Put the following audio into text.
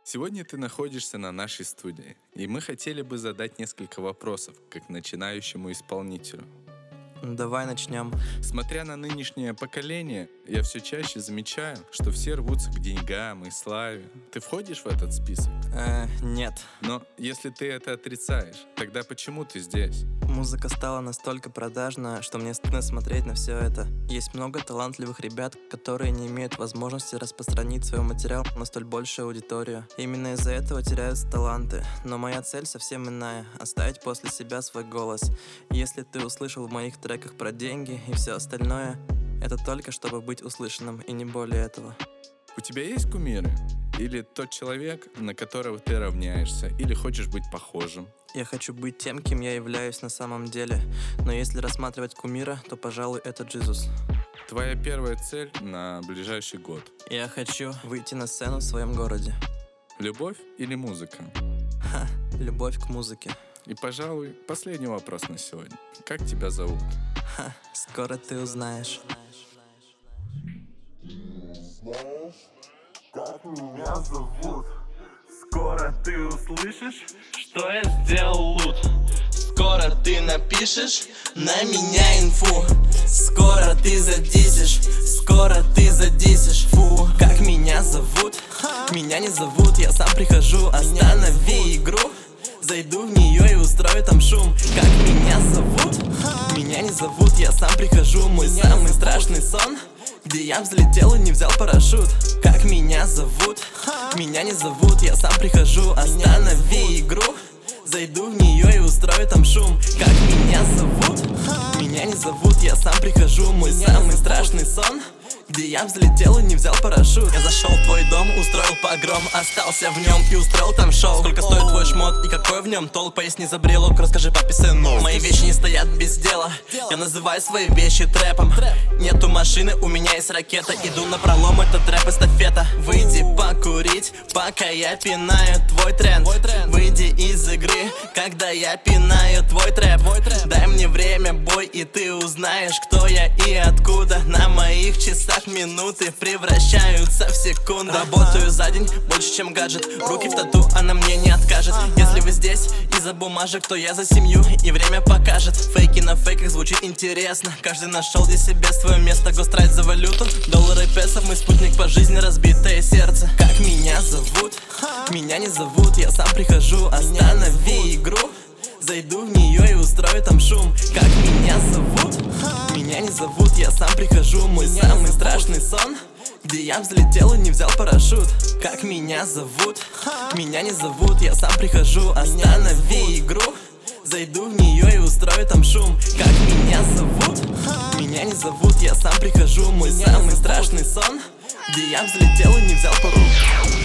Сегодня ты находишься на нашей студии, и мы хотели бы задать несколько вопросов, как начинающему исполнителю. Давай начнем. Смотря на нынешнее поколение, я все чаще замечаю, что все рвутся к деньгам и славе. Ты входишь в этот список? Нет. Но если ты это отрицаешь, тогда почему ты здесь? Музыка стала настолько продажна, что мне стыдно смотреть на все это. Есть много талантливых ребят, которые не имеют возможности распространить свой материал на столь большую аудиторию. Именно из-за этого теряются таланты. Но моя цель совсем иная — оставить после себя свой голос. Если ты услышал в моих треках про деньги и все остальное, это только чтобы быть услышанным, и не более этого. У тебя есть кумиры? Или тот человек, на которого ты равняешься, или хочешь быть похожим? Я хочу быть тем, кем я являюсь на самом деле. Но если рассматривать кумира, то, пожалуй, это Джизус. Твоя первая цель на ближайший год? Я хочу выйти на сцену в своем городе. Любовь или музыка? Любовь к музыке. И, пожалуй, последний вопрос на сегодня. Как тебя зовут? Скоро ты узнаешь. Как меня зовут? Скоро ты услышишь, что я сделал лут. Скоро ты напишешь на меня инфу. Скоро ты задисишь, скоро ты задисишь. Фу, как меня зовут? Меня не зовут, я сам прихожу. Останови игру, зайду в нее и устрою там шум. Как меня зовут? Меня не зовут, я сам прихожу. Мой самый страшный сон, где я взлетел и не взял парашют. Как меня зовут? Меня не зовут, я сам прихожу. Останови игру, зайду в нее и устрою там шум. Как меня зовут? Меня не зовут, я сам прихожу. Мой самый страшный сон, где я взлетел и не взял парашют. Я зашел в твой дом, устроил погром, остался в нем и устроил там шоу. Сколько стоит твой шмот и какой в нем толк? Поясни за брелок, расскажи папе сыну. Мои вещи не стоят без дела, я называю свои вещи трэпом. Нету машины, у меня есть ракета. Иду на пролом, это трэп-эстафета. Выйди покурить, пока я пинаю твой тренд. Выйди из игры, когда я пинаю твой трэп. Дай мне время, бой, и ты узнаешь, кто я и откуда. На моих часах минуты превращаются в секунды. Работаю за день больше, чем гаджет. Руки в тату, она мне не откажет. Если вы здесь из-за бумажек, то я за семью, и время покажет. Фейки на фейках звучит интересно. Каждый нашел для себя свое место. Гострайт за валюту, доллары, песо. Мой спутник по жизни, разбитое сердце. Как меня зовут? Меня не зовут, я сам прихожу. Останови игру, зайду в нее и устрою там шум. Как меня зовут? Меня не зовут, я сам прихожу. Мой самый страшный сон, где я взлетел и не взял парашют. Как меня зовут? Меня не зовут, я сам прихожу. Останови игру, зайду в нее и устрою там шум. Как меня зовут? Меня не зовут, я сам прихожу. Мой самый страшный сон, где я взлетел и не взял парашют.